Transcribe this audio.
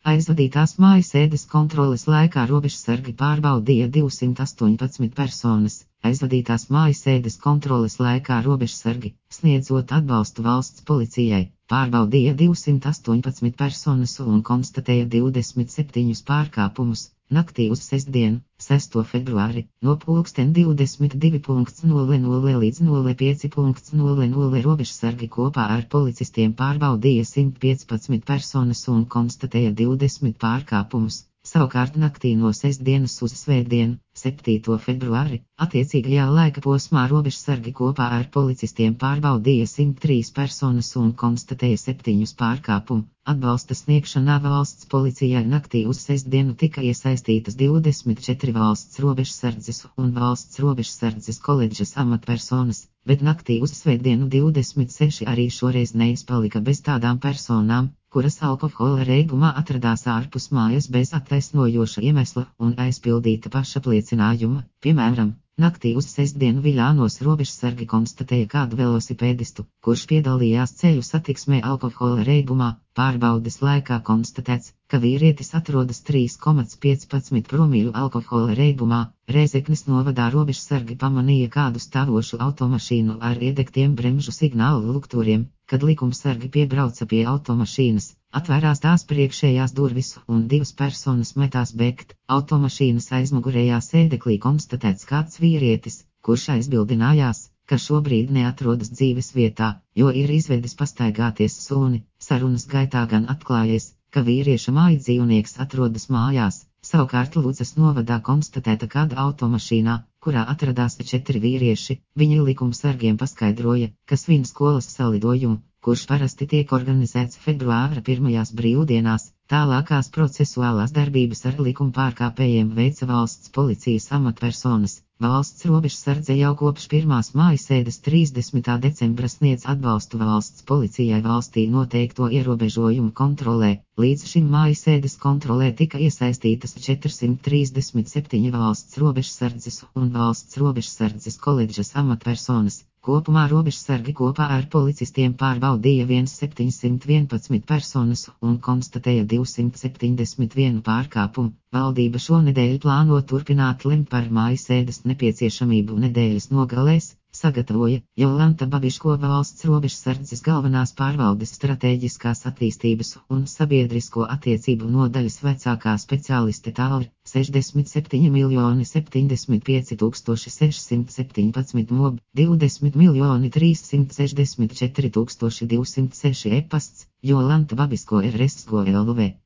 Aizvadītās mājasēdes kontroles laikā robežsargi pārbaudīja 218 personas. Aizvadītās mājasēdes kontroles laikā robežsargi, sniedzot atbalstu valsts policijai, pārbaudīja 218 personas un konstatēja 27 pārkāpumus. Naktī uz sestdienu, 6. februāri, no 22.00 līdz 05.00 robežsargi kopā ar policistiem pārbaudīja 115 personas un konstatēja 20 pārkāpumus. Savukārt naktī no sestdienas uz svētdienu, 7. februāri, attiecīgajā laika posmā robežsargi kopā ar policistiem pārbaudīja 103 personas un konstatēja 7 pārkāpumu. Atbalsta sniegšanā valsts policijai naktī uz sestdienu tika iesaistītas 24 valsts robežsardzes un valsts robežsardzes koledžas amatpersonas, bet naktī uz svētdienu 26 arī šoreiz neizpalika bez tādām personām, kuras alkohola reibumā atradās ārpus mājas bez attaisnojoša iemesla un aizpildīta pašapliecinājuma. Piemēram, naktī uz sestdienu Viļānos robežsargi konstatēja kādu velosipēdistu, kurš piedalījās ceļu satiksmē alkohola reibumā. Pārbaudes laikā konstatēts, ka vīrietis atrodas 3,15 promīļu alkohola reibumā. Rēzeknes novadā robežsargi pamanīja kādu stāvošu automašīnu ar iedegtiem bremžu signālu lukturiem. Kad likumsargi piebrauca pie automašīnas, atvērās tās priekšējās durvis un 2 personas metās bēgt. Automašīnas aizmugurējā sēdeklī konstatēts kāds vīrietis, kurš aizbildinājās, ka šobrīd neatrodas dzīves vietā, jo ir izvedis pastaigāties suni. Sarunas gaitā gan atklājies, ka vīrieša mājdzīvnieks atrodas mājās. Savukārt Ludzas novadā konstatēta kāda automašīnā, kurā atradās 4 vīrieši. Viņi likumsargiem paskaidroja, ka svin skolas salidojumu, kurš parasti tiek organizēts februāra pirmajās brīvdienās. Tālākās procesuālās darbības ar likumpārkāpējiem veica valsts policijas amatpersonas. Valsts robežsardze jau kopš pirmās mājasēdes 30. decembra sniedz atbalstu valsts policijai valstī noteikto ierobežojumu kontrolē. Līdz šim mājasēdes kontrolē tika iesaistītas 437 valsts robežsardzes un valsts robežsardzes koledžas amatpersonas. Kopumā robežsargi kopā ar policistiem pārbaudīja 711 personas un konstatēja 271 pārkāpumu. Valdība šonedēļ plāno turpināt lemt par mājasēdes nepieciešamību nedēļas nogalēs, sagatavoja Jolanta Babiškova valsts robežsardzes galvenās pārvaldes stratēģiskās attīstības un sabiedrisko attiecību nodaļas vecākā speciāliste Tālri. 67.075.617 mob, 20.364.206 e-pasts, Jolanta Babiško RS LV.